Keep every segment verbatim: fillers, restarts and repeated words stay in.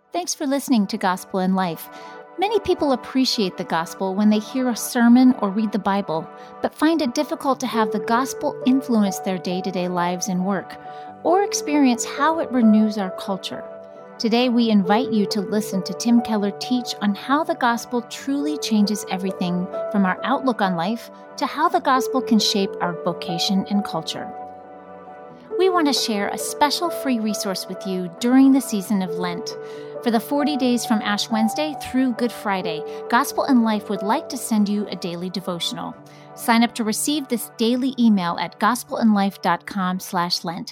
Thanks for listening to Gospel in Life. Many people appreciate the gospel when they hear a sermon or read the Bible, but find it difficult to have the gospel influence their day-to-day lives and work, or experience how it renews our culture. Today, we invite you to listen to Tim Keller teach on how the gospel truly changes everything from our outlook on life to how the gospel can shape our vocation and culture. We want to share a special free resource with you during the season of Lent. For the forty days from Ash Wednesday through Good Friday, Gospel in Life would like to send you a daily devotional. Sign up to receive this daily email at gospelinlife.com slash Lent.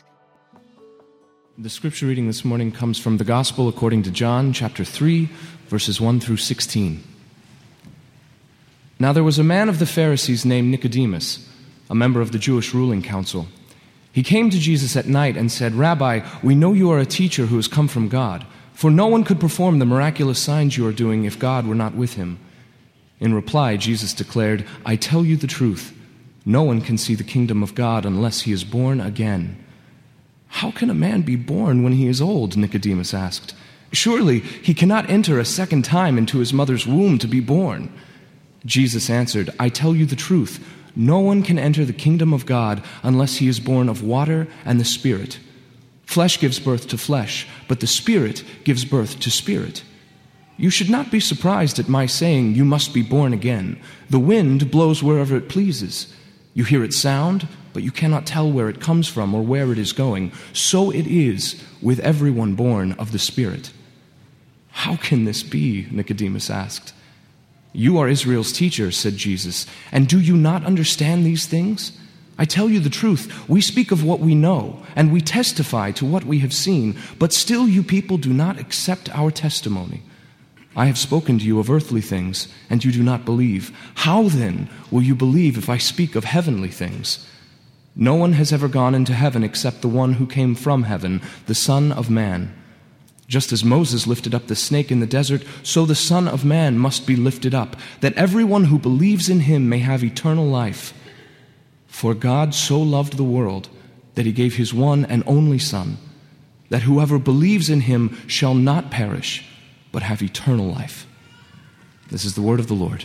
The scripture reading this morning comes from the Gospel according to John, chapter three, verses one through sixteen. Now there was a man of the Pharisees named Nicodemus, a member of the Jewish ruling council. He came to Jesus at night and said, "Rabbi, we know you are a teacher who has come from God, for no one could perform the miraculous signs you are doing if God were not with him." In reply, Jesus declared, "I tell you the truth. No one can see the kingdom of God unless he is born again." "How can a man be born when he is old?" Nicodemus asked. "Surely he cannot enter a second time into his mother's womb to be born." Jesus answered, "I tell you the truth. No one can enter the kingdom of God unless he is born of water and the Spirit. Flesh gives birth to flesh, but the Spirit gives birth to spirit. You should not be surprised at my saying, 'You must be born again.' The wind blows wherever it pleases. You hear its sound, but you cannot tell where it comes from or where it is going. So it is with everyone born of the Spirit." "How can this be?" Nicodemus asked. "You are Israel's teacher," said Jesus, "and do you not understand these things? I tell you the truth, we speak of what we know, and we testify to what we have seen, but still you people do not accept our testimony. I have spoken to you of earthly things, and you do not believe. How then will you believe if I speak of heavenly things? No one has ever gone into heaven except the one who came from heaven, the Son of Man. Just as Moses lifted up the snake in the desert, so the Son of Man must be lifted up, that everyone who believes in him may have eternal life. For God so loved the world that he gave his one and only Son, that whoever believes in him shall not perish, but have eternal life." This is the word of the Lord.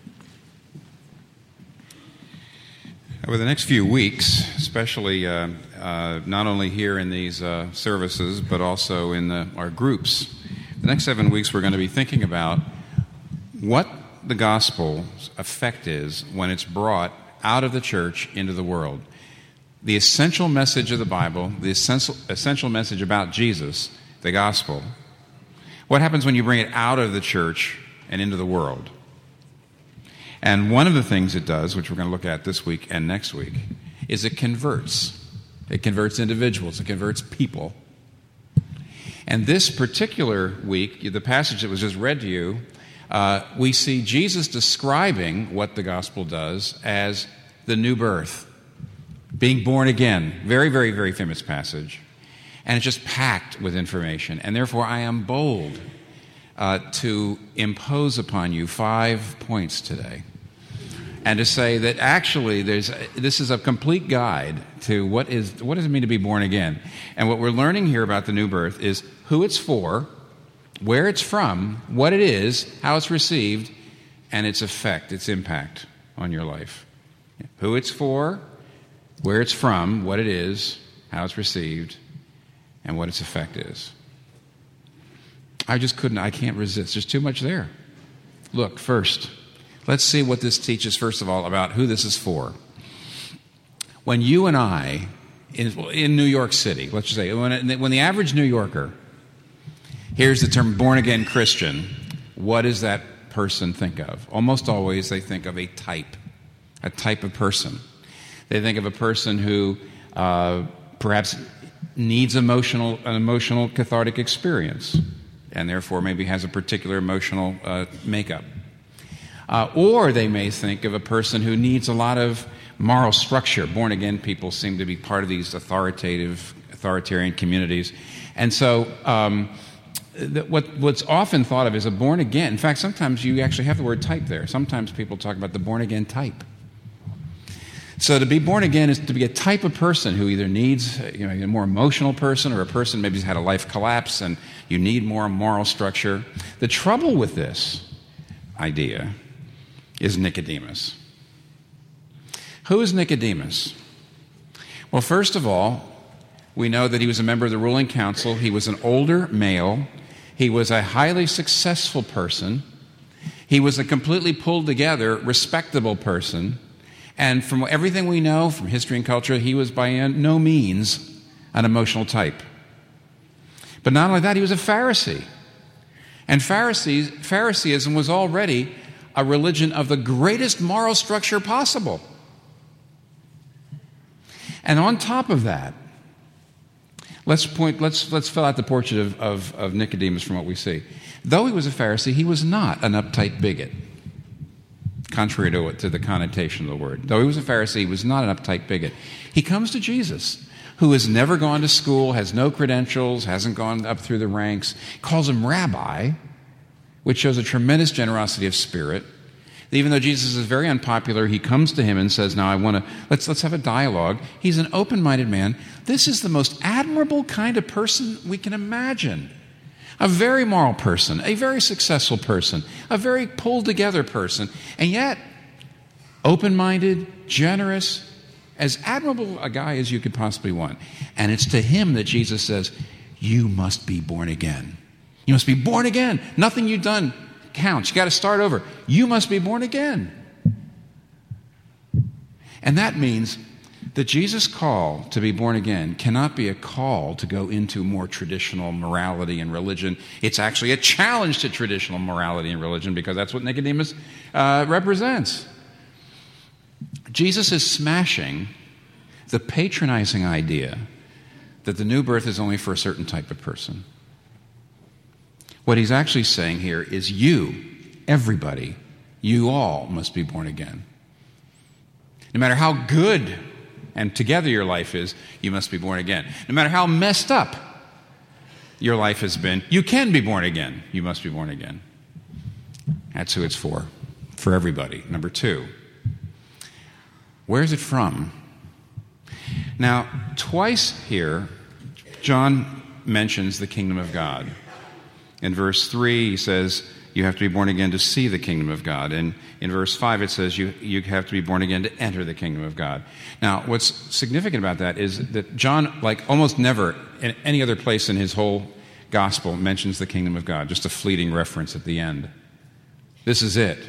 Over the next few weeks, especially uh, uh, not only here in these uh, services, but also in the, our groups, the next seven weeks we're going to be thinking about what the gospel's effect is when it's brought out of the church into the world. The essential message of the Bible, the essential, essential message about Jesus, the gospel. What happens when you bring it out of the church and into the world? And one of the things it does, which we're going to look at this week and next week, is it converts. It converts individuals. It converts people. And this particular week, the passage that was just read to you, Uh, we see Jesus describing what the gospel does as the new birth, being born again. Very, very, very famous passage. And it's just packed with information. And therefore, I am bold uh, to impose upon you five points today. And to say that actually there's this is a complete guide to what is what does it mean to be born again. And what we're learning here about the new birth is who it's for, where it's from, what it is, how it's received, and its effect, its impact on your life. Who it's for, where it's from, what it is, how it's received, and what its effect is. I just couldn't, I can't resist. There's too much there. Look, first, let's see what this teaches, first of all, about who this is for. When you and I, in, in New York City, let's just say, when, when the average New Yorker here's the term born-again Christian, what does that person think of? Almost always they think of a type, a type of person. They think of a person who uh, perhaps needs emotional, an emotional cathartic experience, and therefore maybe has a particular emotional uh, makeup. Uh, or they may think of a person who needs a lot of moral structure. Born-again people seem to be part of these authoritative, authoritarian communities. And so um, What, what's often thought of as a born-again, in fact, sometimes you actually have the word type there. Sometimes people talk about the born-again type. So to be born again is to be a type of person who either needs, you know, a more emotional person, or a person maybe who's had a life collapse and you need more moral structure. The trouble with this idea is Nicodemus. Who is Nicodemus? Well, first of all, we know that he was a member of the ruling council. He was an older male. He was a highly successful person. He was a completely pulled together, respectable person. And from everything we know from history and culture, he was by no means an emotional type. But not only that, he was a Pharisee. And Pharisees, Phariseeism was already a religion of the greatest moral structure possible. And on top of that, let's point, let's let's fill out the portrait of, of, of Nicodemus from what we see. Though he was a Pharisee, he was not an uptight bigot, contrary to, to the connotation of the word. Though he was a Pharisee, he was not an uptight bigot. He comes to Jesus, who has never gone to school, has no credentials, hasn't gone up through the ranks, calls him rabbi, which shows a tremendous generosity of spirit. Even though Jesus is very unpopular, he comes to him and says, now I want to, let's, let's have a dialogue. He's an open-minded man. This is the most admirable kind of person we can imagine. A very moral person, a very successful person, a very pulled-together person, and yet open-minded, generous, as admirable a guy as you could possibly want. And it's to him that Jesus says, you must be born again. You must be born again. Nothing you've done counts. You got to start over. You must be born again. And that means that Jesus' call to be born again cannot be a call to go into more traditional morality and religion. It's actually a challenge to traditional morality and religion, because that's what Nicodemus uh, represents. Jesus is smashing the patronizing idea that the new birth is only for a certain type of person. What he's actually saying here is you, everybody, you all must be born again. No matter how good and together your life is, you must be born again. No matter how messed up your life has been, you can be born again. You must be born again. That's who it's for, for everybody. Number two, where's it from? Now, twice here, John mentions the kingdom of God. In verse three, he says, you have to be born again to see the kingdom of God. And in verse five, it says you, you have to be born again to enter the kingdom of God. Now, what's significant about that is that John, like almost never in any other place in his whole gospel, mentions the kingdom of God, just a fleeting reference at the end. This is it.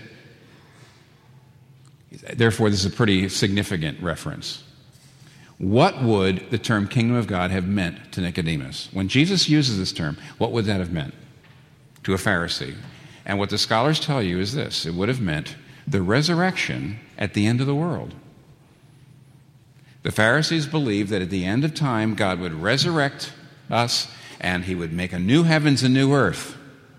Therefore, this is a pretty significant reference. What would the term kingdom of God have meant to Nicodemus? When Jesus uses this term, what would that have meant to a Pharisee? And what the scholars tell you is this: it would have meant the resurrection at the end of the world. The Pharisees believed that at the end of time, God would resurrect us and he would make a new heavens and new earth.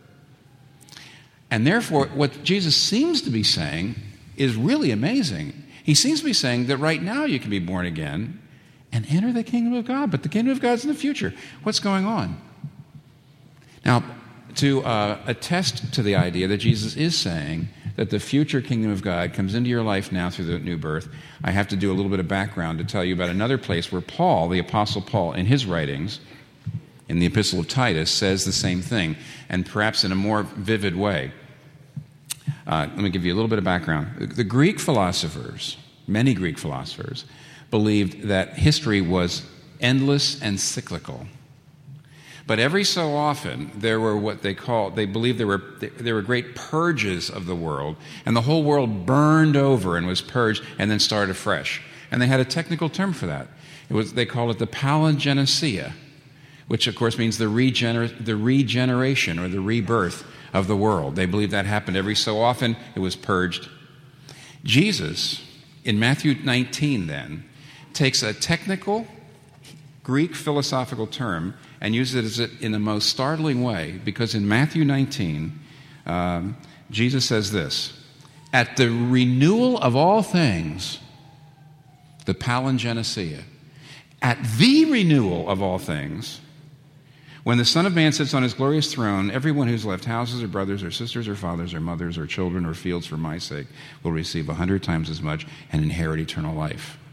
And therefore, what Jesus seems to be saying is really amazing. He seems to be saying that right now you can be born again and enter the kingdom of God, but the kingdom of God's in the future. What's going on? Now, to uh, attest to the idea that Jesus is saying that the future kingdom of God comes into your life now through the new birth, I have to do a little bit of background to tell you about another place where Paul, the Apostle Paul, in his writings, in the Epistle of Titus, says the same thing, and perhaps in a more vivid way. Uh, let me give you a little bit of background. The Greek philosophers, many Greek philosophers, believed that history was endless and cyclical. But every so often, there were what they called, they believed there were there were great purges of the world, and the whole world burned over and was purged and then started afresh. And they had a technical term for that. It was they called it the palingenesia, which of course means the, regener- the regeneration or the rebirth of the world. They believed that happened every so often. It was purged. Jesus, in Matthew nineteen then, takes a technical Greek philosophical term and uses it in the most startling way, because in Matthew nineteen, um, Jesus says this: at the renewal of all things, the palingenesia, at the renewal of all things, when the Son of Man sits on his glorious throne, everyone who's left houses or brothers or sisters or fathers or mothers or children or fields for my sake will receive a hundred times as much and inherit eternal life.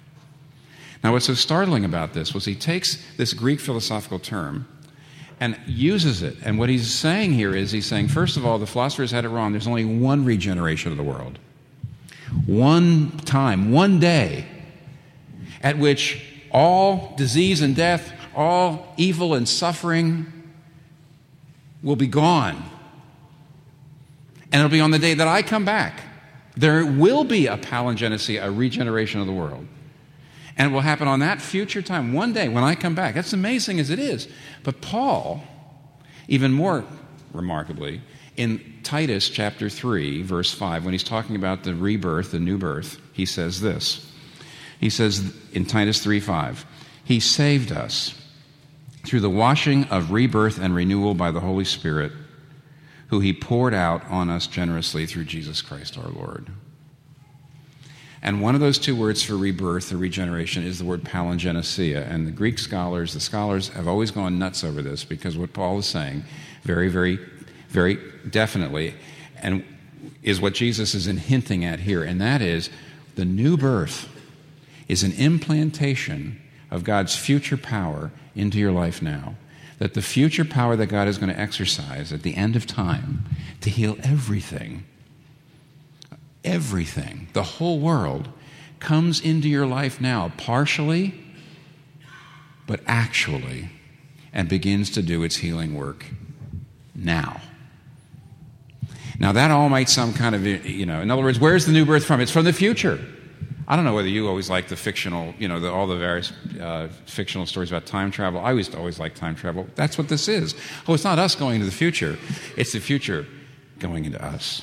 Now, what's so startling about this was he takes this Greek philosophical term and uses it. And what he's saying here is he's saying, first of all, the philosophers had it wrong. There's only one regeneration of the world. One time, one day, at which all disease and death, all evil and suffering will be gone. And it'll be on the day that I come back. There will be a palingenesia, a regeneration of the world. And it will happen on that future time, one day when I come back. That's amazing as it is. But Paul, even more remarkably, in Titus chapter three, verse five, when he's talking about the rebirth, the new birth, he says this. He says in Titus three five, He saved us through the washing of rebirth and renewal by the Holy Spirit, who He poured out on us generously through Jesus Christ our Lord. And one of those two words for rebirth or regeneration is the word palingenesia. And the Greek scholars, the scholars have always gone nuts over this, because what Paul is saying very, very, very definitely, and is what Jesus is hinting at here, and that is the new birth is an implantation of God's future power into your life now. That the future power that God is going to exercise at the end of time to heal everything, everything, the whole world, comes into your life now, partially, but actually, and begins to do its healing work now. Now, that all might sound kind of, you know, in other words, where's the new birth from? It's from the future. I don't know whether you always like the fictional, you know, the, all the various uh, fictional stories about time travel. I used to always like time travel. That's what this is. Oh, it's not us going into the future. It's the future going into us.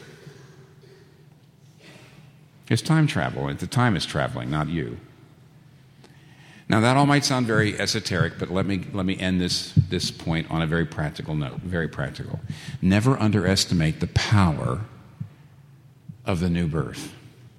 It's time travel, and the time is traveling, not you. Now, that all might sound very esoteric, but let me let me end this, this point on a very practical note, very practical. Never underestimate the power of the new birth.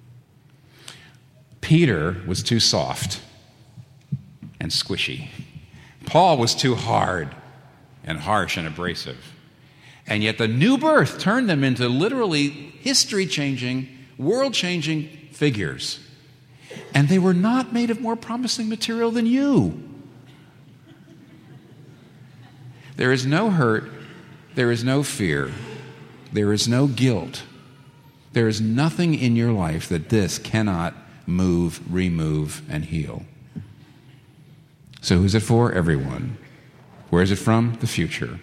Peter was too soft and squishy. Paul was too hard and harsh and abrasive. And yet the new birth turned them into literally history-changing, world-changing figures. And they were not made of more promising material than you. There is no hurt. There is no fear. There is no guilt. There is nothing in your life that this cannot move, remove, and heal. So who's it for? Everyone. Where is it from? The future.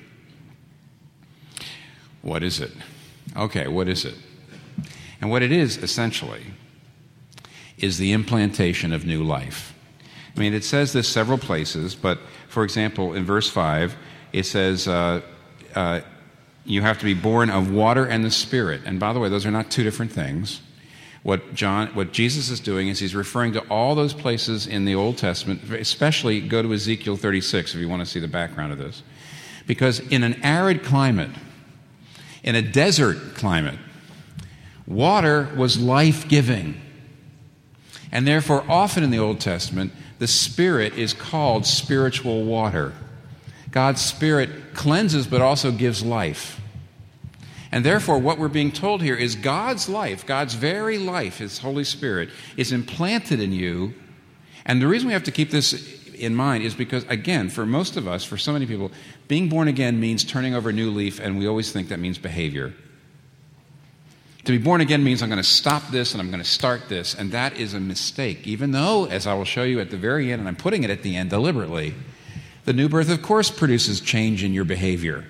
What is it? Okay, what is it? And what it is, essentially, is the implantation of new life. I mean, it says this several places, but, for example, in verse five, it says, uh, uh, you have to be born of water and the Spirit. And by the way, those are not two different things. What John, what Jesus is doing is he's referring to all those places in the Old Testament, especially go to Ezekiel thirty-six if you want to see the background of this. Because in an arid climate, in a desert climate, water was life-giving. And therefore, often in the Old Testament, the Spirit is called spiritual water. God's Spirit cleanses but also gives life. And therefore, what we're being told here is God's life, God's very life, His Holy Spirit, is implanted in you. And the reason we have to keep this in mind is because, again, for most of us, for so many people, being born again means turning over a new leaf, and we always think that means behavior. To be born again means I'm going to stop this and I'm going to start this, and that is a mistake. Even though, as I will show you at the very end, and I'm putting it at the end deliberately, the new birth, of course, produces change in your behavior.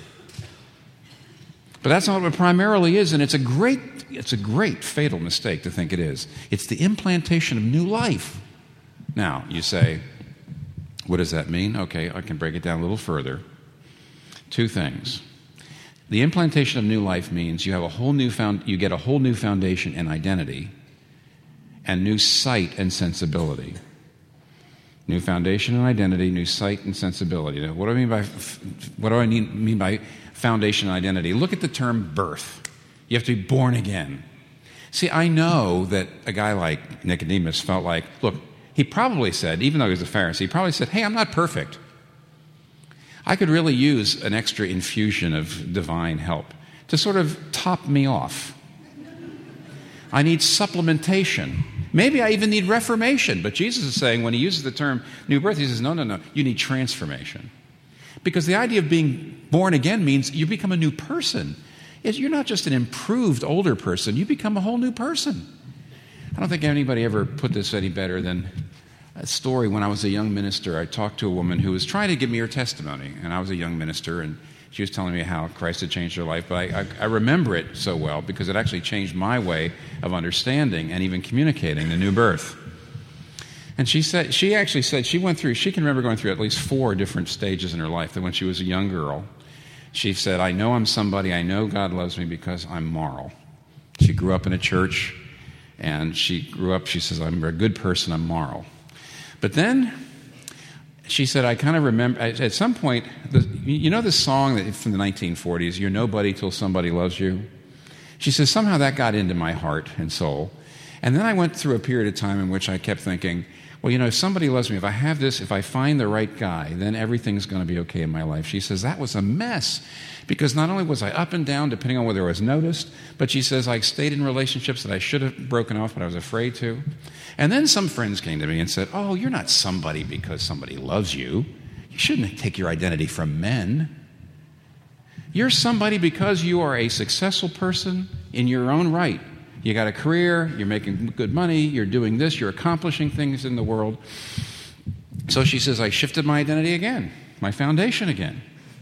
But that's not what it primarily is, and it's a great, it's a great fatal mistake to think it is. It's the implantation of new life. Now, you say, what does that mean? Okay, I can break it down a little further. Two things. The implantation of new life means you have a whole new found, you get a whole new foundation and identity, and new sight and sensibility. New foundation and identity, new sight and sensibility. Now, what do I mean by what do I mean by foundation and identity? Look at the term birth. You have to be born again. See, I know that a guy like Nicodemus felt like, look, he probably said, even though he was a Pharisee, he probably said, hey, I'm not perfect. I could really use an extra infusion of divine help to sort of top me off. I need supplementation. Maybe I even need reformation. But Jesus is saying, when he uses the term new birth, he says, no, no, no, you need transformation. Because the idea of being born again means you become a new person. You're not just an improved older person, you become a whole new person. I don't think anybody ever put this any better than a story. When I was a young minister, I talked to a woman who was trying to give me her testimony. And I was a young minister, and she was telling me how Christ had changed her life. But I, I, I remember it so well because it actually changed my way of understanding and even communicating the new birth. And she said, she actually said she went through, she can remember going through at least four different stages in her life. That when she was a young girl, she said, I know I'm somebody, I know God loves me because I'm moral. She grew up in a church, and she grew up, she says, I'm a good person, I'm moral. But then she said, I kind of remember, at some point, the, you know this song that from the nineteen forties, You're Nobody Till Somebody Loves You? She says, somehow that got into my heart and soul. And then I went through a period of time in which I kept thinking, well, you know, if somebody loves me, if I have this, if I find the right guy, then everything's going to be okay in my life. She says, that was a mess, because not only was I up and down, depending on whether I was noticed, but she says I stayed in relationships that I should have broken off, but I was afraid to. And then some friends came to me and said, oh, you're not somebody because somebody loves you. You shouldn't take your identity from men. You're somebody because you are a successful person in your own right. You got a career, you're making good money, you're doing this, you're accomplishing things in the world. So she says, I shifted my identity again, my foundation again.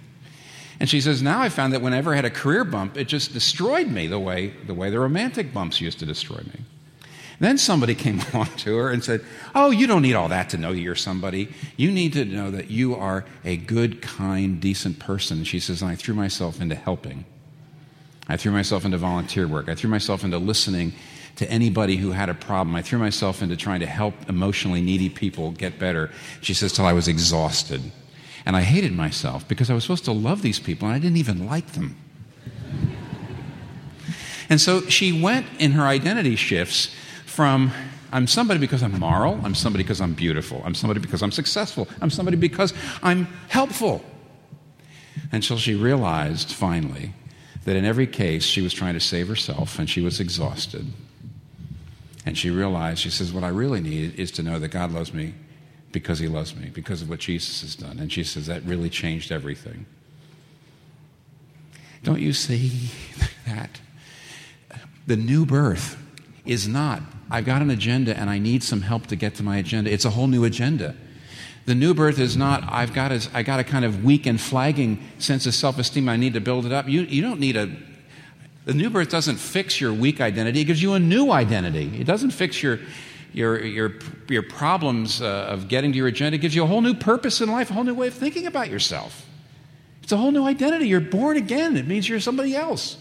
And she says, now I found that whenever I had a career bump, it just destroyed me the way the way the romantic bumps used to destroy me. Then somebody came along to her and said, oh, you don't need all that to know you're somebody. You need to know that you are a good, kind, decent person. She says, and I threw myself into helping. I threw myself into volunteer work. I threw myself into listening to anybody who had a problem. I threw myself into trying to help emotionally needy people get better. She says, till I was exhausted. And I hated myself because I was supposed to love these people, and I didn't even like them. And so she went in her identity shifts from, I'm somebody because I'm moral, I'm somebody because I'm beautiful, I'm somebody because I'm successful, I'm somebody because I'm helpful. Until she realized, finally, that in every case she was trying to save herself and she was exhausted. And she realized, she says, what I really need is to know that God loves me because he loves me, because of what Jesus has done. And she says, that really changed everything. Don't you see that? The new birth is not, I've got an agenda and I need some help to get to my agenda. It's a whole new agenda. The new birth is not, I've got a, I got a kind of weak and flagging sense of self-esteem, I need to build it up. You, you don't need a, the new birth doesn't fix your weak identity, it gives you a new identity. It doesn't fix your, your, your, your problems uh, of getting to your agenda. It gives you a whole new purpose in life, a whole new way of thinking about yourself. It's a whole new identity. You're born again. It means you're somebody else.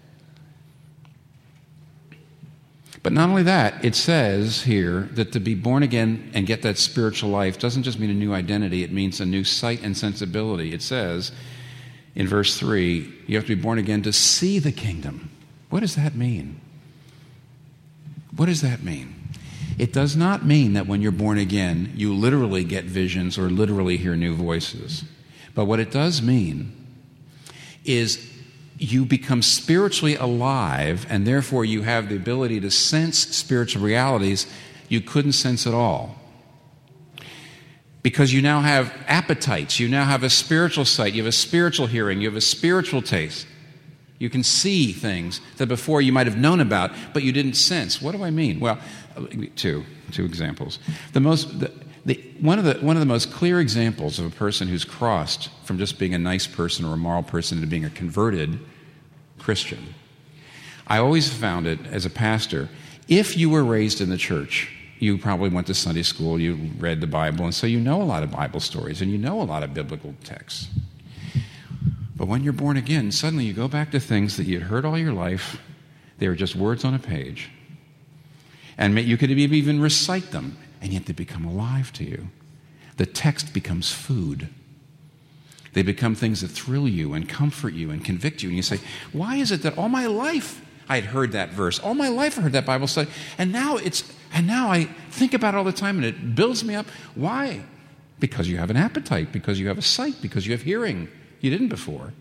But not only that, it says here that to be born again and get that spiritual life doesn't just mean a new identity, it means a new sight and sensibility. It says in verse three, you have to be born again to see the kingdom. What does that mean? What does that mean? It does not mean that when you're born again, you literally get visions or literally hear new voices. But what it does mean is you become spiritually alive, and therefore you have the ability to sense spiritual realities you couldn't sense at all. Because you now have appetites, you now have a spiritual sight, you have a spiritual hearing, you have a spiritual taste. You can see things that before you might have known about, but you didn't sense. What do I mean? Well, two, two examples. The most, the, the, one of the one of the most clear examples of a person who's crossed from just being a nice person or a moral person into being a converted Christian. I always found it as a pastor, if you were raised in the church, you probably went to Sunday school, you read the Bible, and so you know a lot of Bible stories and you know a lot of biblical texts. But when you're born again, suddenly you go back to things that you'd heard all your life. They were just words on a page. And you could even recite them, and yet they become alive to you. The text becomes food. They become things that thrill you and comfort you and convict you. And you say, why is it that all my life I had heard that verse? All my life I heard that Bible study. And now it's and now I think about it all the time and it builds me up. Why? Because you have an appetite, because you have a sight, because you have hearing. You didn't before.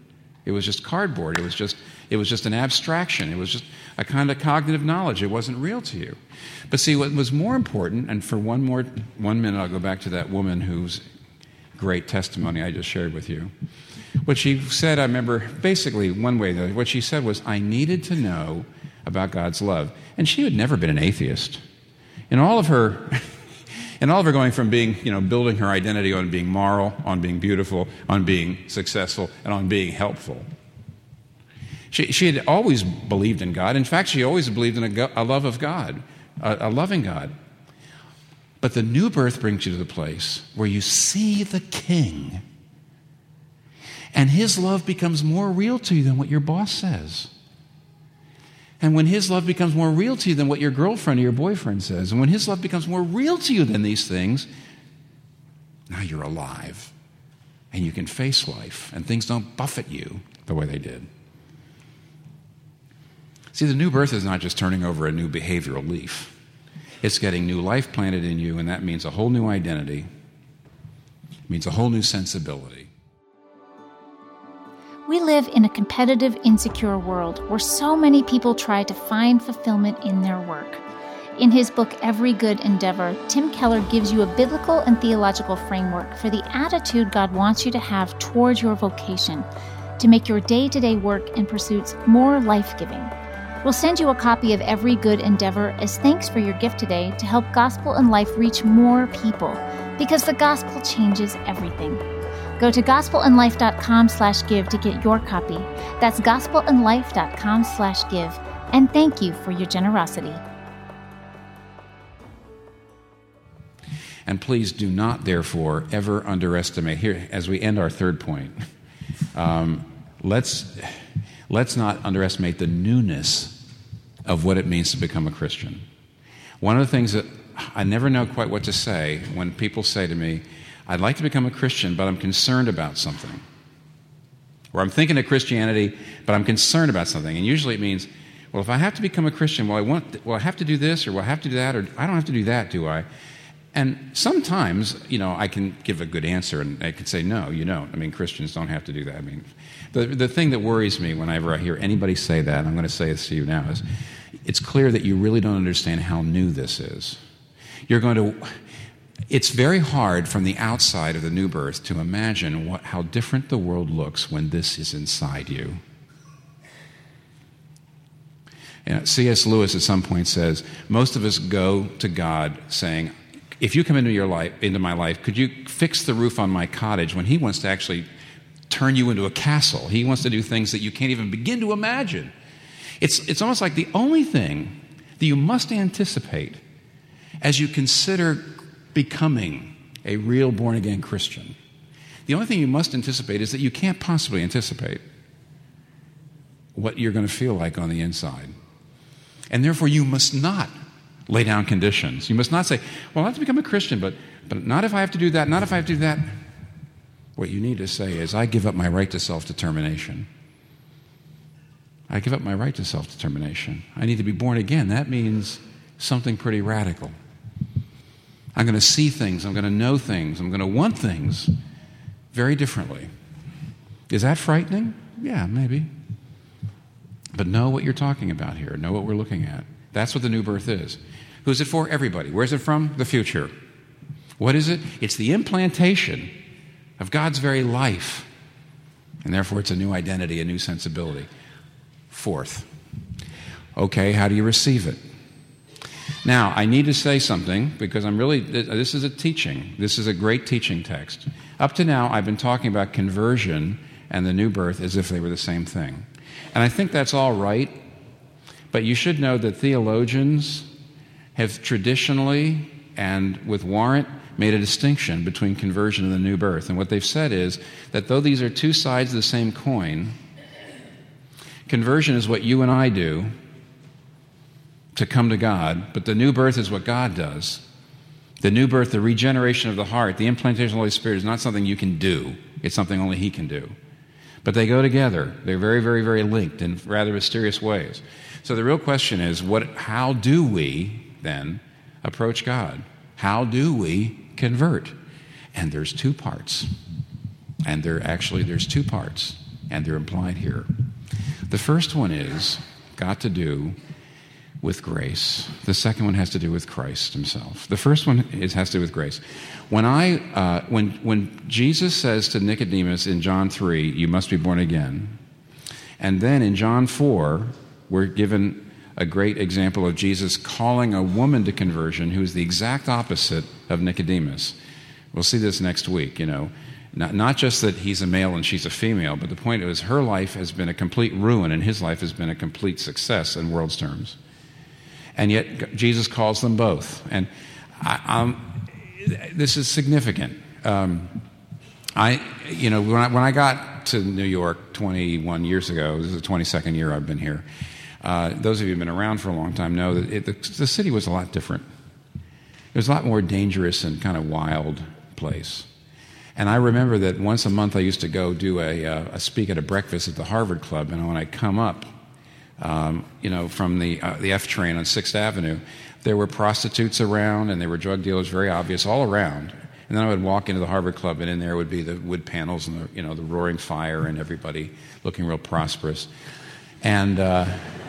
It was just cardboard. It was just, it was just an abstraction. It was just a kind of cognitive knowledge. It wasn't real to you. But see, what was more important, and for one more one minute I'll go back to that woman whose great testimony I just shared with you. What she said, I remember, basically one way, what she said was, I needed to know about God's love. And she had never been an atheist. In all of her... And all of her going from being, you know, building her identity on being moral, on being beautiful, on being successful, and on being helpful. She, she had always believed in God. In fact, she always believed in a, a love of God, a, a loving God. But the new birth brings you to the place where you see the King. And his love becomes more real to you than what your boss says. And when his love becomes more real to you than what your girlfriend or your boyfriend says, and when his love becomes more real to you than these things, now you're alive. And you can face life, and things don't buffet you the way they did. See, the new birth is not just turning over a new behavioral leaf. It's getting new life planted in you, and that means a whole new identity. It means a whole new sensibility. We live in a competitive, insecure world where so many people try to find fulfillment in their work. In his book, Every Good Endeavor, Tim Keller gives you a biblical and theological framework for the attitude God wants you to have towards your vocation, to make your day-to-day work and pursuits more life-giving. We'll send you a copy of Every Good Endeavor as thanks for your gift today to help Gospel and Life reach more people, because the gospel changes everything. Go to gospelandlife.com slash give to get your copy. That's gospelandlife.com slash give. And thank you for your generosity. And please do not, therefore, ever underestimate, here, as we end our third point, um, let's, let's not underestimate the newness of what it means to become a Christian. One of the things that I never know quite what to say when people say to me, I'd like to become a Christian, but I'm concerned about something. Or I'm thinking of Christianity, but I'm concerned about something. And usually it means, well, if I have to become a Christian, well, I want, well, I have to do this, or well, I have to do that, or I don't have to do that, do I? And sometimes, you know, I can give a good answer, and I can say, no, you don't. I mean, Christians don't have to do that. I mean, the, the thing that worries me whenever I hear anybody say that, and I'm going to say this to you now, is it's clear that you really don't understand how new this is. You're going to... It's very hard from the outside of the new birth to imagine what, how different the world looks when this is inside you. You know, C S Lewis at some point says, most of us go to God saying, if you come into your life, into my life, could you fix the roof on my cottage, when he wants to actually turn you into a castle. He wants to do things that you can't even begin to imagine. It's, it's almost like the only thing that you must anticipate as you consider becoming a real born-again Christian, the only thing you must anticipate is that you can't possibly anticipate what you're going to feel like on the inside. And therefore, you must not lay down conditions. You must not say, well, I have to become a Christian, but, but not if I have to do that, not if I have to do that. What you need to say is, I give up my right to self-determination. I give up my right to self-determination. I need to be born again. That means something pretty radical. I'm going to see things, I'm going to know things, I'm going to want things very differently. Is that frightening? Yeah, maybe. But know what you're talking about here. Know what we're looking at. That's what the new birth is. Who's it for? Everybody. Where's it from? The future. What is it? It's the implantation of God's very life. And therefore, it's a new identity, a new sensibility. Fourth. Okay, how do you receive it? Now, I need to say something, because I'm really, this is a teaching. This is a great teaching text. Up to now, I've been talking about conversion and the new birth as if they were the same thing. And I think that's all right, but you should know that theologians have traditionally and with warrant made a distinction between conversion and the new birth. And what they've said is that though these are two sides of the same coin, conversion is what you and I do to come to God, but the new birth is what God does. The new birth, the regeneration of the heart, the implantation of the Holy Spirit is not something you can do. It's something only He can do. But they go together. They're very, very, very linked in rather mysterious ways. So the real question is, what? How do we then approach God? How do we convert? And there's two parts. And there actually, there's two parts. and they're implied here. The first one is got to do with grace. The second one has to do with Christ himself. The first one is has to do with grace. When I uh, when when Jesus says to Nicodemus in John three, "You must be born again," and then in John four, we're given a great example of Jesus calling a woman to conversion who is the exact opposite of Nicodemus. We'll see this next week. You know, not not just that he's a male and she's a female, but the point is her life has been a complete ruin and his life has been a complete success in world's terms. And yet Jesus calls them both. And I, um, this is significant. Um, I, you know, when I, when I got to New York twenty-one years ago, this is the twenty-second year I've been here, uh, those of you who've been around for a long time know that it, the, the city was a lot different. It was a lot more dangerous and kind of wild place. And I remember that once a month I used to go do a, uh, a speak at a breakfast at the Harvard Club, and when I come up, Um, you know, from the uh, the F train on Sixth Avenue, there were prostitutes around and there were drug dealers, very obvious, all around. And then I would walk into the Harvard Club, and in there would be the wood panels and the you know the roaring fire and everybody looking real prosperous, and uh,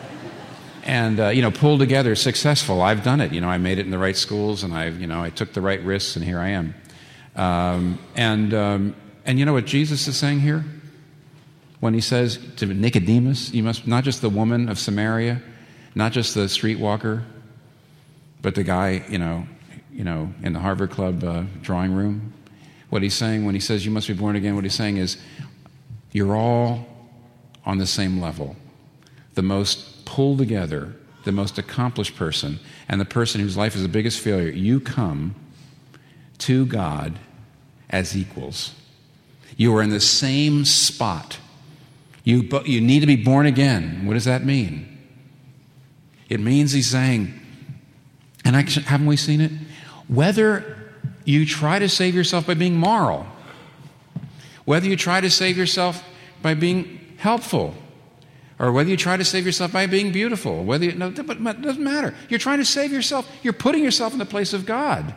and uh, you know pulled together, successful. I've done it. You know, I made it in the right schools, and I you know I took the right risks, and here I am. Um, and um, and you know what Jesus is saying here? When he says to Nicodemus, you must, not just the woman of Samaria, not just the streetwalker, but the guy, you know, you know, in the Harvard Club uh, drawing room. What he's saying when he says you must be born again, what he's saying is you're all on the same level. The most pulled together, the most accomplished person, and the person whose life is the biggest failure, you come to God as equals. You are in the same spot. You, you need to be born again. What does that mean? It means he's saying, and actually, haven't we seen it? Whether you try to save yourself by being moral, whether you try to save yourself by being helpful, or whether you try to save yourself by being beautiful, whether you, no, but it doesn't matter. You're trying to save yourself. You're putting yourself in the place of God.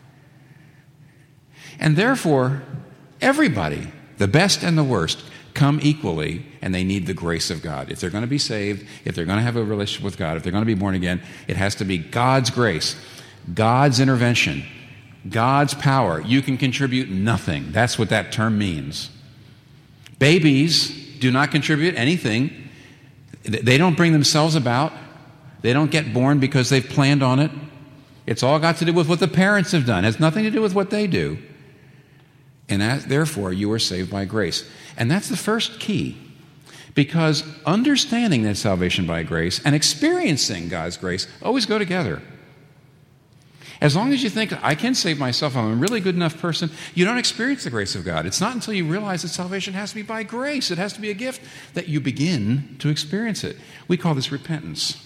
And therefore, everybody, the best and the worst, come equally, and they need the grace of God. If they're going to be saved, if they're going to have a relationship with God, if they're going to be born again, it has to be God's grace, God's intervention, God's power. You can contribute nothing. That's what that term means. Babies do not contribute anything. They don't bring themselves about. They don't get born because they've planned on it. It's all got to do with what the parents have done. It has nothing to do with what they do. And as, therefore, you are saved by grace. And that's the first key. Because understanding that salvation by grace and experiencing God's grace always go together. As long as you think, I can save myself, I'm a really good enough person, you don't experience the grace of God. It's not until you realize that salvation has to be by grace, it has to be a gift, that you begin to experience it. We call this repentance.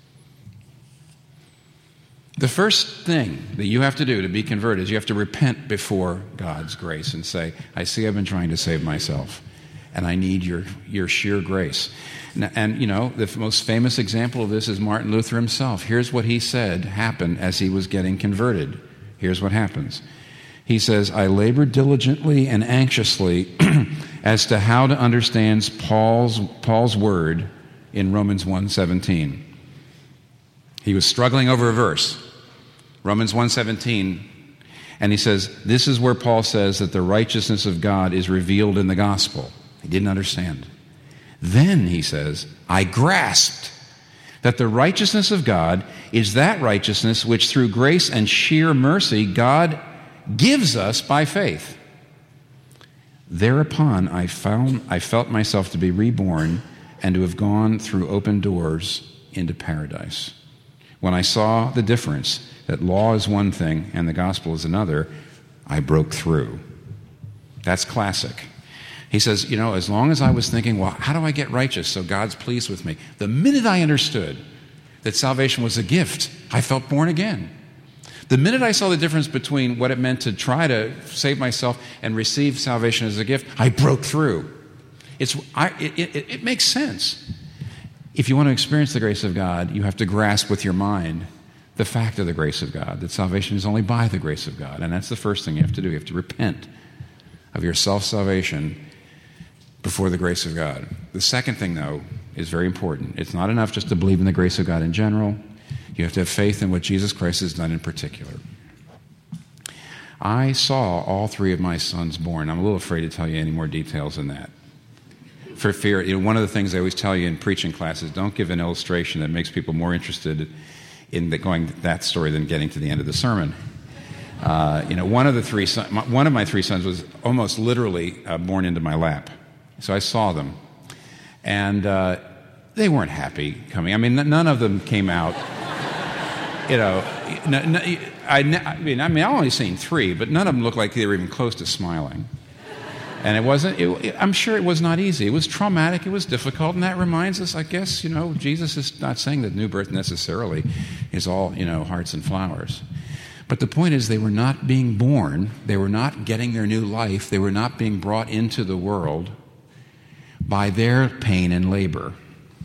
The first thing that you have to do to be converted is you have to repent before God's grace and say, I see I've been trying to save myself, and I need your, your sheer grace. And, and, you know, the most famous example of this is Martin Luther himself. Here's what he said happened as he was getting converted. Here's what happens. He says, I labored diligently and anxiously as to how to understand Paul's, Paul's word in Romans one seventeen. He was struggling over a verse, Romans one seventeen, and he says, this is where Paul says that the righteousness of God is revealed in the gospel. He didn't understand. Then, he says, I grasped that the righteousness of God is that righteousness which through grace and sheer mercy God gives us by faith. Thereupon I found I felt myself to be reborn and to have gone through open doors into paradise. When I saw the difference, that law is one thing and the gospel is another, I broke through. That's classic. He says, you know, as long as I was thinking, well, how do I get righteous so God's pleased with me? The minute I understood that salvation was a gift, I felt born again. The minute I saw the difference between what it meant to try to save myself and receive salvation as a gift, I broke through. It's, I, it, it, it makes sense. If you want to experience the grace of God, you have to grasp with your mind the fact of the grace of God, that salvation is only by the grace of God. And that's the first thing you have to do. You have to repent of your self-salvation before the grace of God. The second thing, though, is very important. It's not enough just to believe in the grace of God in general. You have to have faith in what Jesus Christ has done in particular. I saw all three of my sons born. I'm a little afraid to tell you any more details than that. For fear, you know, one of the things I always tell you in preaching classes, don't give an illustration that makes people more interested in the, going that story than getting to the end of the sermon. Uh, you know, one of the three, son, one of my three sons was almost literally uh, born into my lap. So I saw them, and uh, they weren't happy coming. I mean, n- none of them came out. You know, n- n- I, I mean, I mean, I've only seen three, but none of them looked like they were even close to smiling. And it wasn't. It, it, I'm sure it was not easy. It was traumatic. It was difficult, and that reminds us, I guess, you know, Jesus is not saying that new birth necessarily is all, you know, hearts and flowers. But the point is, they were not being born. They were not getting their new life. They were not being brought into the world by their pain and labor.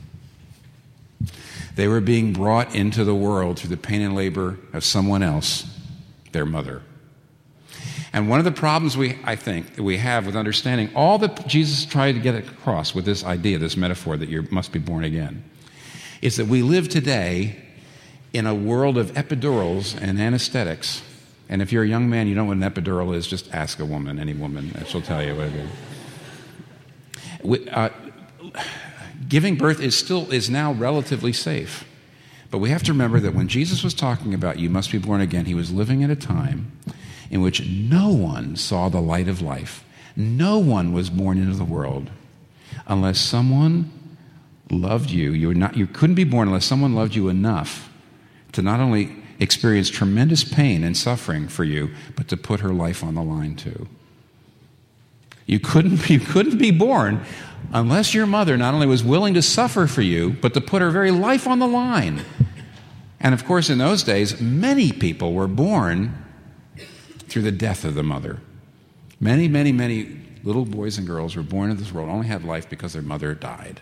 They were being brought into the world through the pain and labor of someone else, their mother. And one of the problems we, I think, that we have with understanding all that Jesus tried to get across with this idea, this metaphor that you must be born again, is that we live today in a world of epidurals and anesthetics. And if you're a young man, you know what an epidural is, just ask a woman, any woman, and she'll tell you what it is. We, uh, giving birth is still is now relatively safe. But we have to remember that when Jesus was talking about you must be born again, he was living at a time in which no one saw the light of life. No one was born into the world unless someone loved you. You were not, you couldn't be born unless someone loved you enough to not only experience tremendous pain and suffering for you, but to put her life on the line too. You couldn't, you couldn't be born unless your mother not only was willing to suffer for you, but to put her very life on the line. And of course, in those days, many people were born through the death of the mother. Many, many, many little boys and girls were born into this world, only had life because their mother died.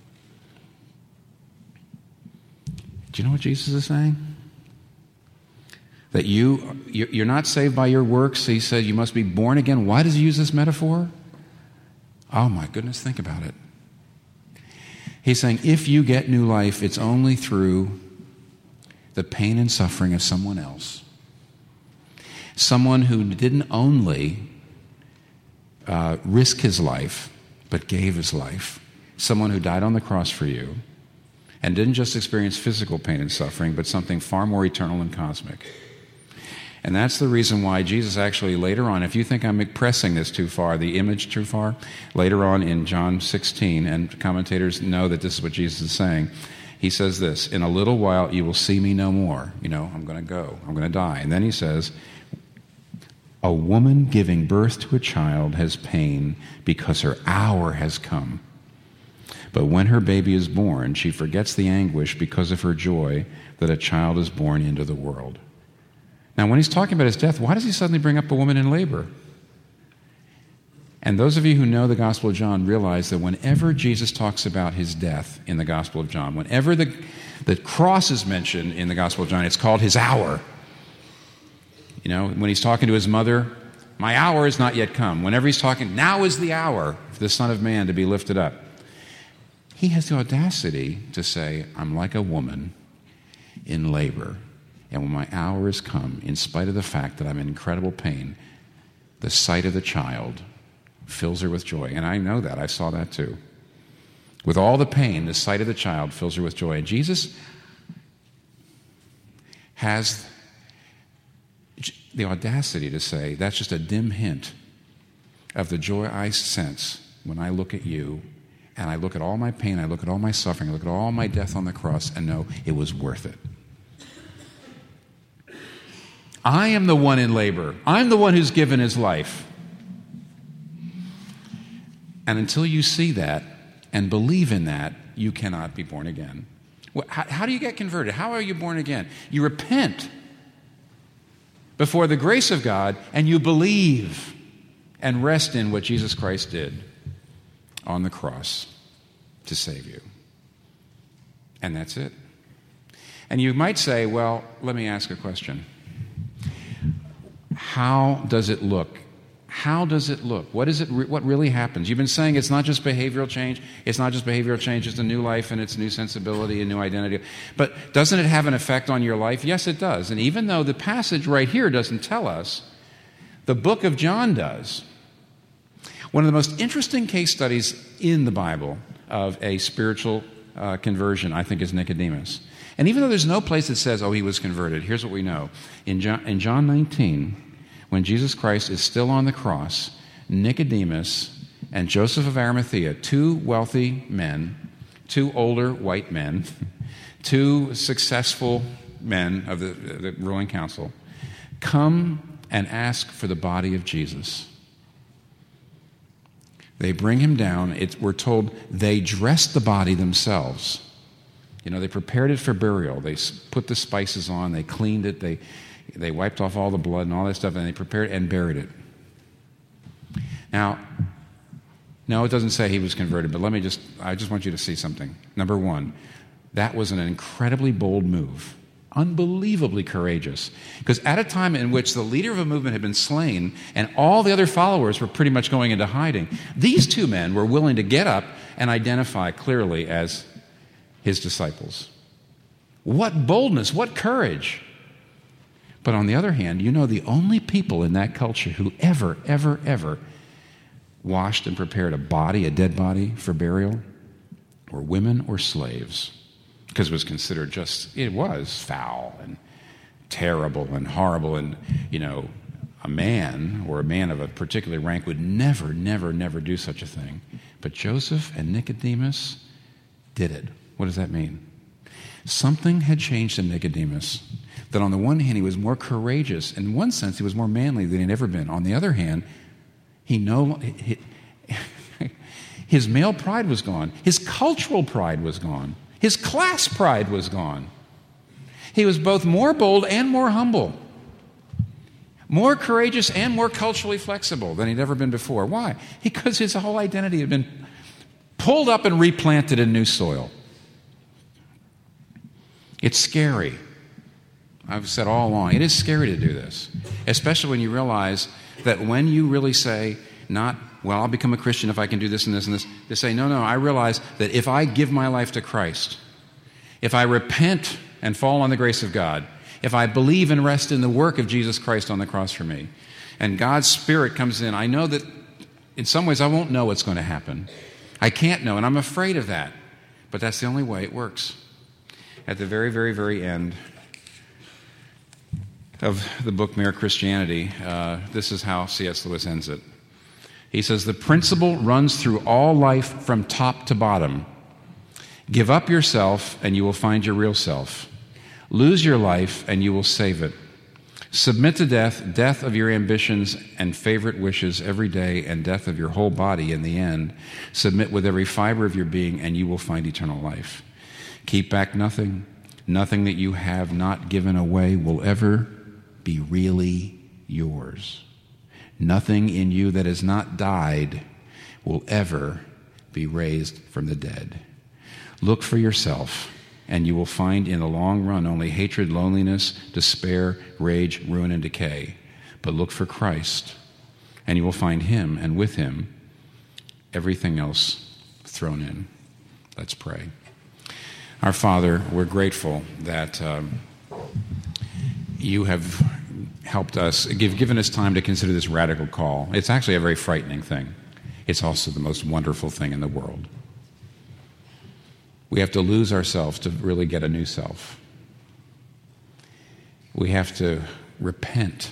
Do you know what Jesus is saying? That you, you're not saved by your works. He said you must be born again. Why does he use this metaphor? Oh my goodness, think about it. He's saying if you get new life, it's only through the pain and suffering of someone else. Someone who didn't only uh, risk his life, but gave his life. Someone who died on the cross for you and didn't just experience physical pain and suffering, but something far more eternal and cosmic. And that's the reason why Jesus actually later on, if you think I'm pressing this too far, the image too far, later on in John sixteen, and commentators know that this is what Jesus is saying, he says this, in a little while you will see me no more. You know, I'm going to go. I'm going to die. And then he says, a woman giving birth to a child has pain because her hour has come. But when her baby is born, she forgets the anguish because of her joy that a child is born into the world. Now, when he's talking about his death, why does he suddenly bring up a woman in labor? And those of you who know the Gospel of John realize that whenever Jesus talks about his death in the Gospel of John, whenever the, the cross is mentioned in the Gospel of John, it's called his hour. You know, when he's talking to his mother, my hour is not yet come. Whenever he's talking, now is the hour for the Son of Man to be lifted up. He has the audacity to say, I'm like a woman in labor. And when my hour has come, in spite of the fact that I'm in incredible pain, the sight of the child fills her with joy. And I know that. I saw that too. With all the pain, the sight of the child fills her with joy. And Jesus has the audacity to say, that's just a dim hint of the joy I sense when I look at you, and I look at all my pain, I look at all my suffering, I look at all my death on the cross, and know it was worth it. I am the one in labor. I'm the one who's given his life. And until you see that and believe in that, you cannot be born again. How, how do you get converted? How are you born again? You repent before the grace of God, and you believe and rest in what Jesus Christ did on the cross to save you. And that's it. And you might say, well, let me ask a question. How does it look? How does it look? What is it? Re- what really happens? You've been saying it's not just behavioral change. It's not just behavioral change. It's a new life and it's new sensibility and new identity. But doesn't it have an effect on your life? Yes, it does. And even though the passage right here doesn't tell us, the book of John does. One of the most interesting case studies in the Bible of a spiritual uh, conversion, I think, is Nicodemus. And even though there's no place that says, oh, he was converted, here's what we know. In John, in John nineteen, when Jesus Christ is still on the cross, Nicodemus and Joseph of Arimathea, two wealthy men, two older white men, two successful men of the, the ruling council, come and ask for the body of Jesus. They bring him down. It, we're told they dressed the body themselves. You know, they prepared it for burial. They put the spices on. They cleaned it. They they wiped off all the blood and all that stuff, and they prepared it and buried it. Now, no, it doesn't say he was converted, but let me just, I just want you to see something. Number one, that was an incredibly bold move. Unbelievably courageous. Because at a time in which the leader of a movement had been slain and all the other followers were pretty much going into hiding, these two men were willing to get up and identify clearly as his disciples. What boldness, what courage. But on the other hand, you know, the only people in that culture who ever, ever, ever washed and prepared a body, a dead body, for burial were women or slaves. Because it was considered just, it was foul and terrible and horrible. And, you know, a man or a man of a particular rank would never, never, never do such a thing. But Joseph and Nicodemus did it. What does that mean? Something had changed in Nicodemus. That on the one hand, he was more courageous. In one sense, he was more manly than he'd ever been. On the other hand, he no, he, his male pride was gone. His cultural pride was gone. His class pride was gone. He was both more bold and more humble, more courageous and more culturally flexible than he'd ever been before. Why? Because his whole identity had been pulled up and replanted in new soil. It's scary. I've said all along, it is scary to do this, especially when you realize that when you really say, not, well, I'll become a Christian if I can do this and this and this. They say, no, no, I realize that if I give my life to Christ, if I repent and fall on the grace of God, if I believe and rest in the work of Jesus Christ on the cross for me, and God's Spirit comes in, I know that in some ways I won't know what's going to happen. I can't know, and I'm afraid of that. But that's the only way it works. At the very, very, very end of the book Mere Christianity, uh, this is how C S Lewis ends it. He says, the principle runs through all life from top to bottom. Give up yourself and you will find your real self. Lose your life and you will save it. Submit to death, death of your ambitions and favorite wishes every day, and death of your whole body in the end. Submit with every fiber of your being and you will find eternal life. Keep back nothing. Nothing that you have not given away will ever be really yours. Nothing in you that has not died will ever be raised from the dead. Look for yourself, and you will find in the long run only hatred, loneliness, despair, rage, ruin, and decay. But look for Christ, and you will find Him, and with Him, everything else thrown in. Let's pray. Our Father, we're grateful that um, you have helped us, give, given us time to consider this radical call. It's actually a very frightening thing. It's also the most wonderful thing in the world. We have to lose ourselves to really get a new self. We have to repent,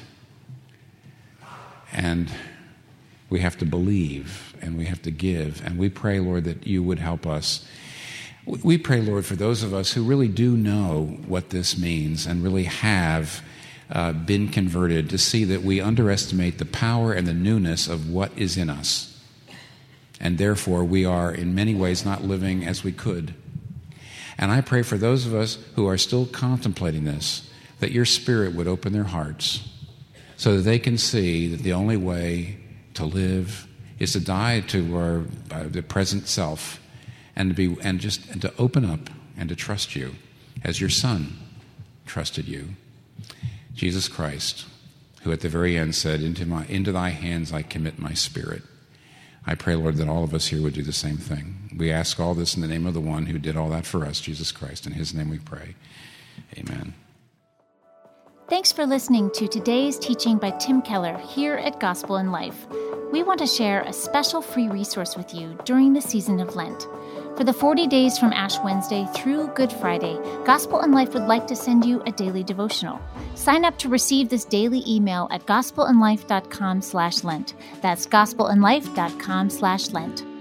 and we have to believe, and we have to give, and we pray, Lord, that you would help us. We pray, Lord, for those of us who really do know what this means and really have uh, been converted, to see that we underestimate the power and the newness of what is in us. And therefore, we are in many ways not living as we could. And I pray for those of us who are still contemplating this, that your Spirit would open their hearts so that they can see that the only way to live is to die to our uh, the present self, and to be and just and to open up and to trust you as your Son trusted you. Jesus Christ, who at the very end said, into, my, into thy hands I commit my spirit. I pray, Lord, that all of us here would do the same thing. We ask all this in the name of the one who did all that for us, Jesus Christ. In his name we pray. Amen. Thanks for listening to today's teaching by Tim Keller here at Gospel in Life. We want to share a special free resource with you during the season of Lent. For the forty days from Ash Wednesday through Good Friday, Gospel in Life would like to send you a daily devotional. Sign up to receive this daily email at gospelinlife.com slash Lent. That's gospelinlife.com slash Lent.